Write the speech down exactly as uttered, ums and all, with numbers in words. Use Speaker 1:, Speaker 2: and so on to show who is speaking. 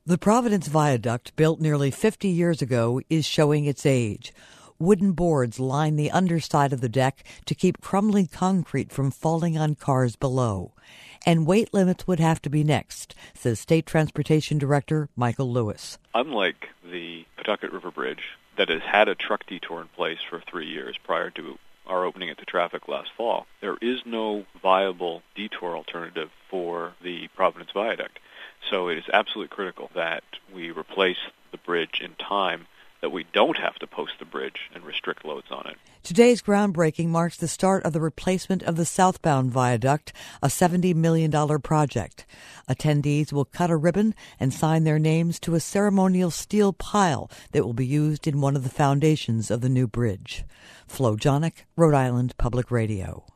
Speaker 1: The Providence Viaduct, built nearly fifty years ago, is showing its age. Wooden boards line the underside of the deck to keep crumbling concrete from falling on cars below. And weight limits would have to be next, says State Transportation Director Michael Lewis.
Speaker 2: Unlike the Pawtucket River Bridge, that has had a truck detour in place for three years prior to our opening it to traffic last fall, there is no viable detour alternative for the Providence Viaduct. So it is absolutely critical that we replace the bridge in time, that we don't have to post the bridge and restrict loads on it.
Speaker 1: Today's groundbreaking marks the start of the replacement of the southbound viaduct, a seventy million dollars project. Attendees will cut a ribbon and sign their names to a ceremonial steel pile that will be used in one of the foundations of the new bridge. Flo Jonick, Rhode Island Public Radio.